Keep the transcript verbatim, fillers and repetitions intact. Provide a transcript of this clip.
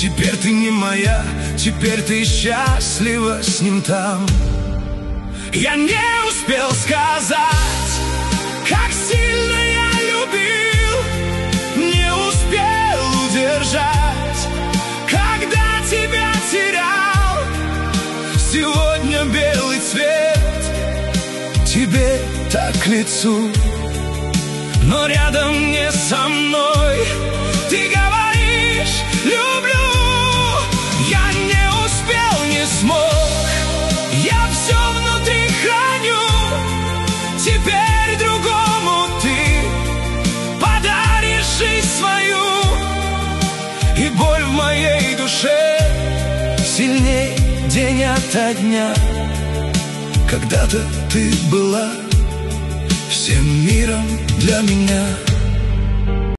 Теперь ты не моя, теперь ты счастлива с ним там. Я не успел сказать, как сильно я любил, не успел удержать, когда тебя терял. Сегодня белый цвет тебе так к лицу, но рядом не со мной. Ты говоришь «люблю», я не успел, не смог. Я все внутри храню, теперь другому ты подаришь жизнь свою. И боль в моей душе сильней день ото дня. Когда-то ты была всем миром для меня.